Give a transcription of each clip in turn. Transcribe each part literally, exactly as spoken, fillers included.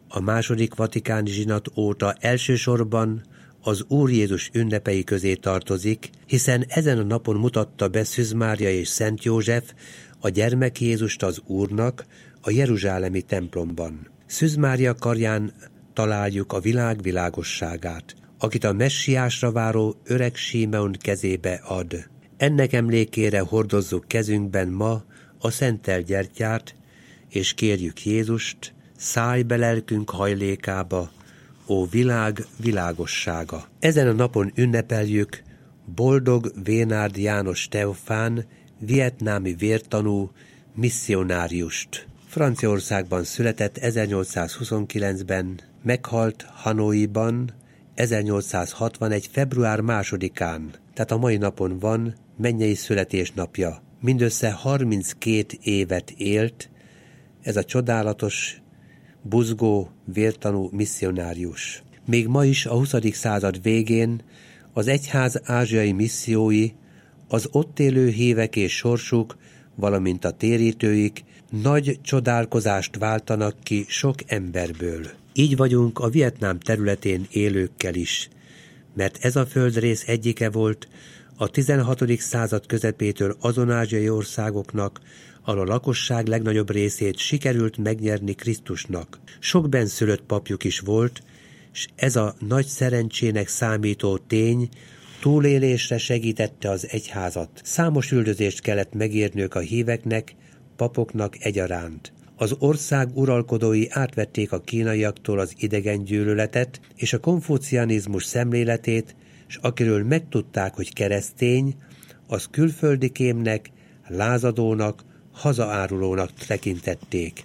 a második vatikáni zsinat óta elsősorban az Úr Jézus ünnepei közé tartozik, hiszen ezen a napon mutatta be Szűz Mária és Szent József a gyermek Jézust az Úrnak a jeruzsálemi templomban. Szűz Mária karján találjuk a világ világosságát, akit a messiásra váró öreg Símeon kezébe ad. Ennek emlékére hordozzuk kezünkben ma a szentelt gyertyát, és kérjük Jézust, szállj be lelkünk hajlékába, ó világ világossága. Ezen a napon ünnepeljük boldog Vénárd János Teofán, vietnámi vértanú misszionáriust. Franciaországban született ezernyolcszázhuszonkilencben, meghalt Hanoiban ezernyolcszázhatvanegy. február másodikán, tehát a mai napon van mennyei születésnapja. Mindössze harminckét évet élt ez a csodálatos, buzgó, vértanú misszionárius. Még ma is a huszadik század végén az egyház ázsiai missziói, az ott élő hívek és sorsuk, valamint a térítőik nagy csodálkozást váltanak ki sok emberből. Így vagyunk a Vietnám területén élőkkel is, mert ez a földrész egyike volt a tizenhatodik század közepétől azon ázsiai országoknak, ahol a lakosság legnagyobb részét sikerült megnyerni Krisztusnak. Sok benszülött papjuk is volt, s ez a nagy szerencsének számító tény túlélésre segítette az egyházat. Számos üldözést kellett megérniük a híveknek, papoknak egyaránt. Az ország uralkodói átvették a kínaiaktól az idegen gyűlöletet és a konfucianizmus szemléletét, s akiről megtudták, hogy keresztény, az külföldi kémnek, lázadónak, hazaárulónak tekintették.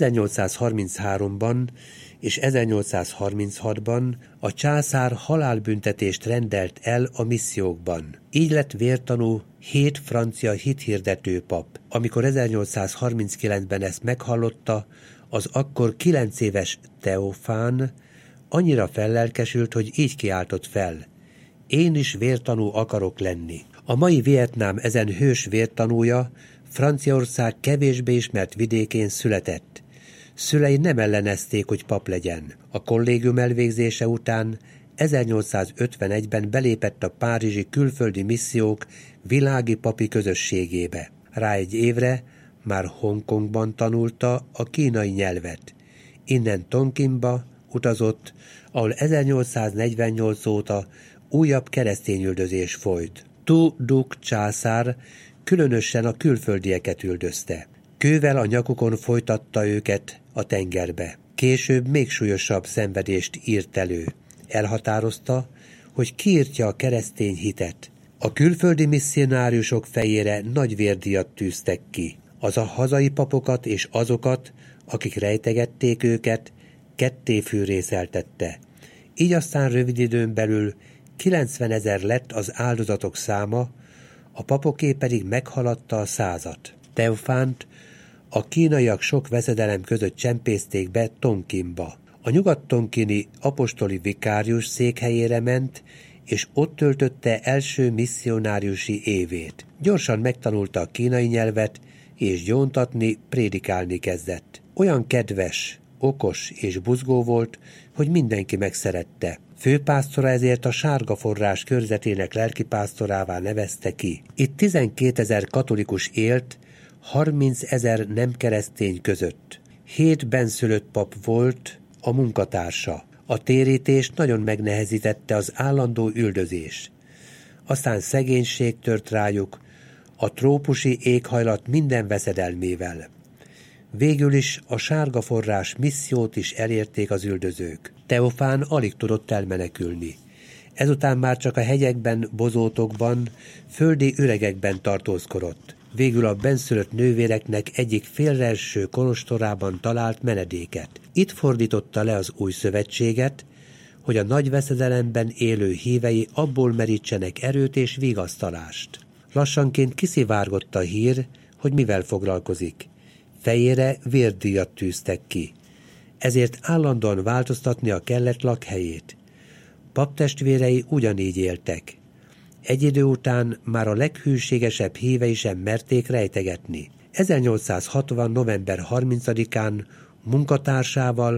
ezernyolcszázharmincháromban és ezernyolcszázharminchatban a császár halálbüntetést rendelt el a missziókban. Így lett vértanú hét francia hithirdető pap. Amikor ezernyolcszázharminckilencben ezt meghallotta, az akkor kilenc éves Teofán annyira fellelkesült, hogy így kiáltott fel: én is vértanú akarok lenni. A mai Vietnám ezen hős vértanúja Franciaország kevésbé ismert vidékén született. Szülei nem ellenezték, hogy pap legyen. A kollégium elvégzése után ezernyolcszázötvenegyben belépett a párizsi külföldi missziók világi papi közösségébe. Rá egy évre már Hongkongban tanulta a kínai nyelvet. Innen Tonkinba utazott, ahol ezernyolcszáznegyvennyolc óta újabb keresztényüldözés folyt. Tu Duc császár különösen a külföldieket üldözte. Kővel a nyakukon folytatta őket a tengerbe. Később még súlyosabb szenvedést írt elő. Elhatározta, hogy kiírtja a keresztény hitet. A külföldi misszionáriusok fejére nagy vérdíjat tűztek ki. Az a hazai papokat és azokat, akik rejtegették őket, ketté fűrészeltette. Így aztán rövid időn belül kilencvenezer lett az áldozatok száma, a papoké pedig meghaladta a százat. Teofánt a kínaiak sok veszedelem között csempészték be Tonkinba. A nyugat-tonkini apostoli vikárius székhelyére ment, és ott töltötte első misszionáriusi évét. Gyorsan megtanulta a kínai nyelvet, és gyóntatni, prédikálni kezdett. Olyan kedves, okos és buzgó volt, hogy mindenki megszerette. Főpásztora ezért a Sárga Forrás körzetének lelkipásztorává nevezte ki. Itt tizenkétezer katolikus élt, harmincezer nem keresztény között. Hét benszülött pap volt a munkatársa. A térítést nagyon megnehezítette az állandó üldözés. Aztán szegénység tört rájuk, a trópusi éghajlat minden veszedelmével. Végül is a Sárga Forrás missziót is elérték az üldözők. Teofán alig tudott elmenekülni. Ezután már csak a hegyekben, bozótokban, földi üregekben tartózkodott. Végül a benszülött nővéreknek egyik félreeső kolostorában talált menedéket. Itt fordította le az új szövetséget, hogy a nagy veszedelemben élő hívei abból merítsenek erőt és vigasztalást. Lassanként kiszivárgott a hír, hogy mivel foglalkozik. Fejére vérdíjat tűztek ki. Ezért állandóan változtatnia kellett lakhelyét. Paptestvérei ugyanígy éltek. Egy idő után már a leghűségesebb hívei sem merték rejtegetni. ezernyolcszázhatvan. november harmincadikán munkatársával,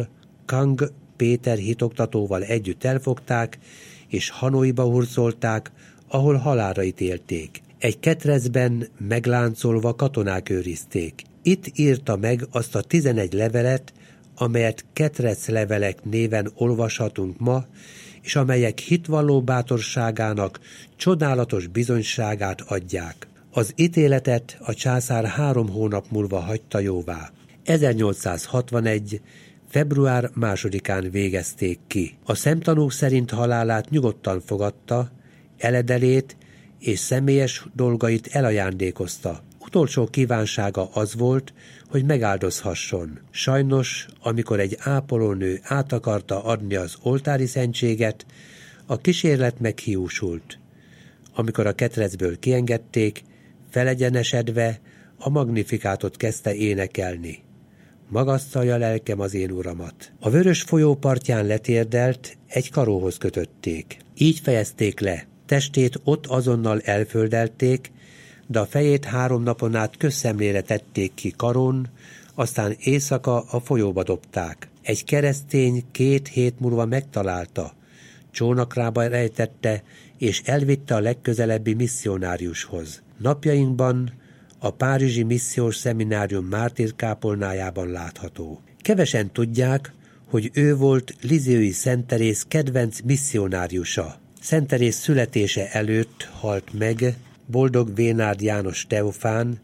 Kang Péter hitoktatóval együtt elfogták, és Hanoiba hurcolták, ahol halálra ítélték. Egy ketrecben megláncolva katonák őrizték. Itt írta meg azt a tizenegy levelet, amelyet ketreclevelek néven olvashatunk ma, és amelyek hitvalló bátorságának csodálatos bizonyságát adják. Az ítéletet a császár három hónap múlva hagyta jóvá. ezernyolcszázhatvanegy. február másodikán végezték ki. A szemtanúk szerint halálát nyugodtan fogadta, eledelét és személyes dolgait elajándékozta. Utolsó kívánsága az volt, hogy megáldozhasson. Sajnos, amikor egy ápolónő át akarta adni az oltári szentséget, a kísérlet meghiúsult. Amikor a ketrecből kiengedték, felegyenesedve a magnifikátot kezdte énekelni. Magasztalja lelkem az én uramat. A vörös folyó partján letérdelt, egy karóhoz kötötték. Így fejezték le. Testét ott azonnal elföldelték, de a fejét három napon át közszemlére tették ki karón, aztán éjszaka a folyóba dobták. Egy keresztény két hét múlva megtalálta, csónakrába rejtette, és elvitte a legközelebbi misszionáriushoz. Napjainkban a párizsi missziós szeminárium mártírkápolnájában látható. Kevesen tudják, hogy ő volt Lisieux-i Szent Teréz kedvenc misszionáriusa. Szent Teréz születése előtt halt meg Boldog Vénárd János Teofán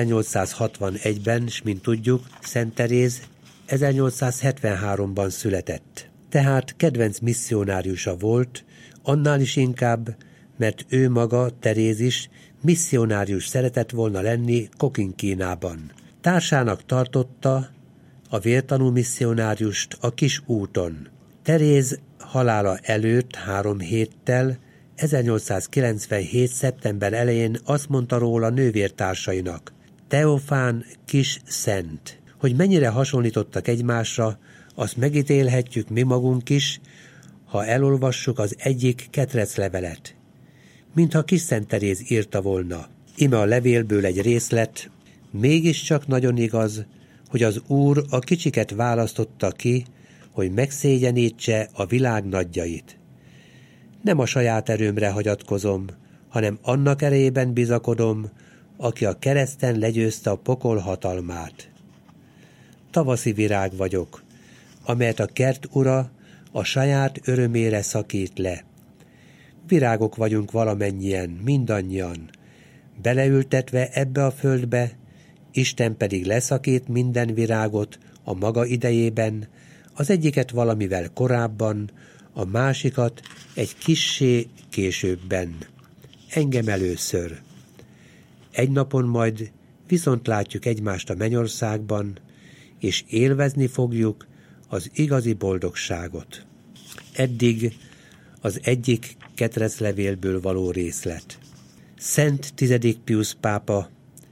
ezernyolcszázhatvanegyben, s mint tudjuk, Szent Teréz ezernyolcszázhetvenháromban született. Tehát kedvenc misszionáriusa volt, annál is inkább, mert ő maga, Teréz is, misszionárius szeretett volna lenni Kokinkínában. Társának tartotta a vértanú misszionáriust a kis úton. Teréz halála előtt három héttel, ezernyolcszázkilencvenhét. szeptember elején azt mondta róla nővértársainak: Teofán kis szent. Hogy mennyire hasonlítottak egymásra, azt megítélhetjük mi magunk is, ha elolvassuk az egyik ketreclevelet. Mintha kis Szent Teréz írta volna. Ime a levélből egy részlet: mégiscsak nagyon igaz, hogy az Úr a kicsiket választotta ki, hogy megszégyenítse a világ nagyjait. Nem a saját erőmre hagyatkozom, hanem annak erejében bizakodom, aki a kereszten legyőzte a pokol hatalmát. Tavaszi virág vagyok, amelyet a kert ura a saját örömére szakít le. Virágok vagyunk valamennyien, mindannyian, beleültetve ebbe a földbe, Isten pedig leszakít minden virágot a maga idejében, az egyiket valamivel korábban, a másikat egy kissé későbben. Engem először. Egy napon majd viszont látjuk egymást a mennyországban, és élvezni fogjuk az igazi boldogságot. Eddig az egyik ketreclevélből való részlet. Szent tizedik Piusz pápa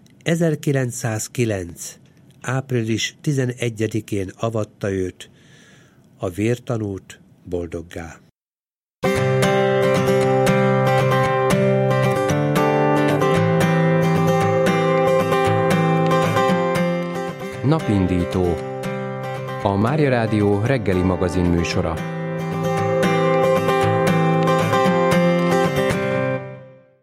ezerkilencszázkilenc. április tizenegyedikén avatta őt, a vértanút boldoggá. Napindító. A Mária Rádió reggeli magazin műsora.